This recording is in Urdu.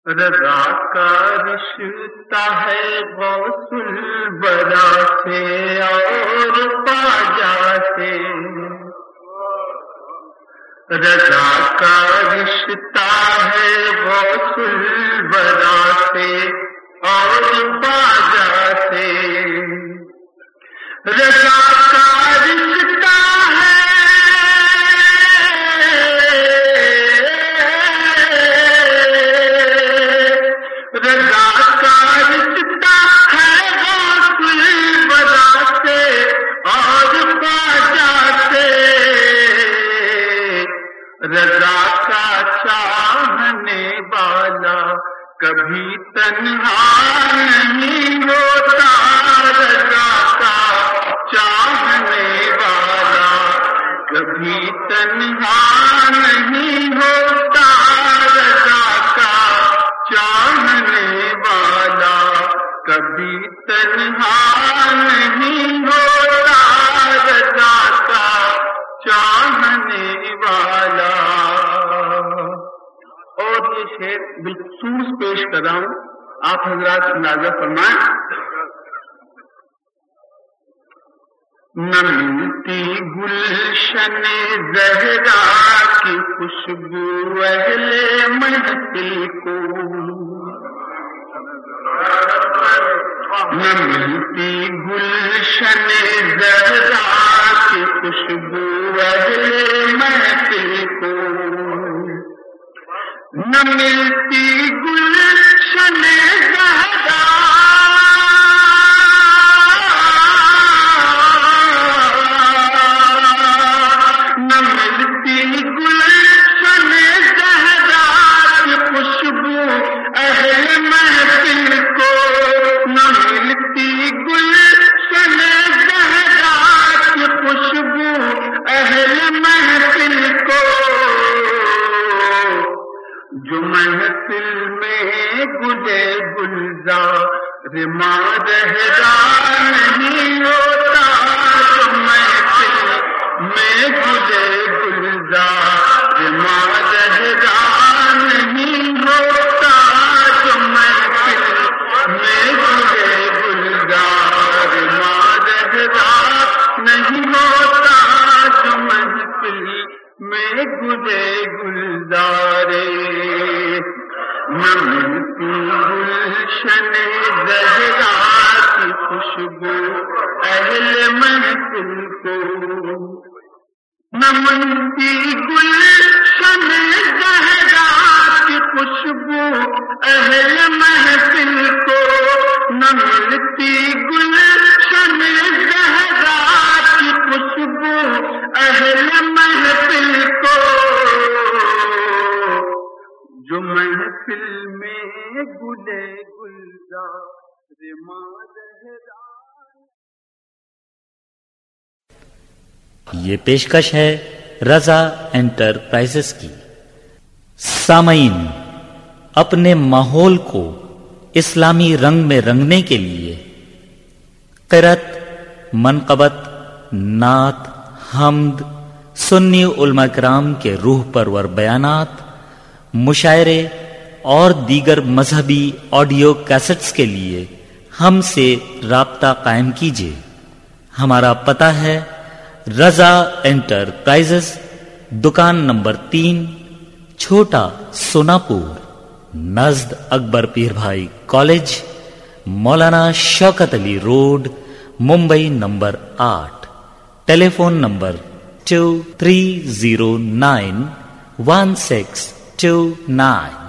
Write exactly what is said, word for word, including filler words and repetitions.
رضا کا رشتہ ہے غوث الورا سے اور خواجہ سے، رضا کا رشتہ ہے غوث الورا سے اور خواجہ سے، رضا کا رشتہ ہے رضا کا رشتہ ہے غوث الورا سے اور خواجہ سے، رضا کا چاہنے والا کبھی تنہا نہیں ہوتا، رضا کا چاہنے والا کبھی تنہا نہیں ہوتا، رضا کا چاہنے والا کبھی تنہا نہیں ہوتا، رضا کا چاہنے والا۔ اور یہ شعر بالخصوص پیش کر رہا ہوں، آپ حضرات اندازہ فرمائیں۔ نہ ملتی گلشن زہرا کی خوشبو اہل محفل کو، نہ ملتی گلشن زہرا کی خوشبو اہل محفل کو، نہ ملتی گلشن زہرا نہ ملتی گلشن زہرا کی خوشبو اہل محفل کو، نہ ملتی گلشن زہرا کی خوشبو اہل محفل کو، جو محفل میں گلے گلزار ماں رہا نہیں ہوتا، جو محفل میں گلے گلزار ماں رہا نہیں ہوتا، جو محفل میں گلے گلزار ماں رہا نہیں ہوتا، جو محفل میں گلے گلزارے، نہ ملتی گلشن زہرا کی خوشبو اہل محفل کو، نہ ملتی گلشن زہرا کی خوشبو اہل محفل کو، نہ ملتی گلشن زہرا کی خوشبو اہل محفل کو، جو محفل میں گلے گلزار ماں رہا۔ یہ پیشکش ہے رضا انٹرپرائزز کی۔ سامعین، اپنے ماحول کو اسلامی رنگ میں رنگنے کے لیے قرأت، منقبت، نعت، حمد، سنی علماء کرام کے روح پرور بیانات، مشاعرے اور دیگر مذہبی آڈیو کیسٹس کے لیے ہم سے رابطہ قائم کیجیے۔ ہمارا پتہ ہے رضا انٹرپرائزز، دکان نمبر تین، چھوٹا سوناپور، نزد اکبر پیر Bhai college, Maulana Shaukat Ali road, Mumbai number آٹھ۔ Telephone number two three zero nine one six two nine.